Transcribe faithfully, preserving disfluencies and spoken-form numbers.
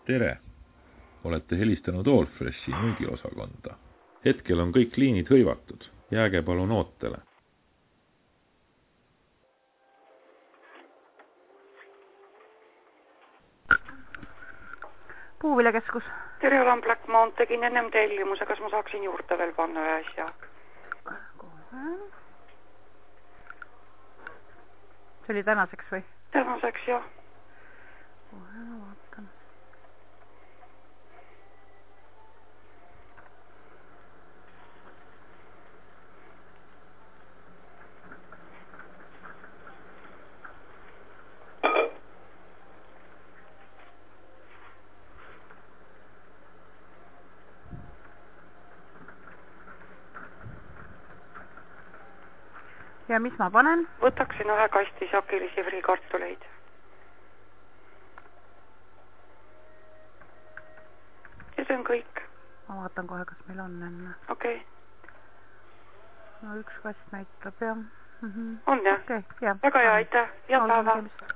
Tere! Olete helistanud Allfreshi müügiosakonda. Hetkel on kõik liinid hõivatud. Jääge palun ootele. Puuviljakeskus. Tere, olen Black Mount, tegin ennem tellimuse, kas ma saaksin juurde veel panna ühe asja? See oli tänaseks või? Tänaseks, jah. Kohe vaatan. Ja mis ma panen? Võtaksin ühe kasti sakilisi friikartuleid. Ja see on kõik. Ma vaatan kohe, kas meil on enne. Okei. Okay. No üks kast näitab, jah. Mm -hmm. On, jah? Okay, jah. Väga hea, aitäh. Ja päeva.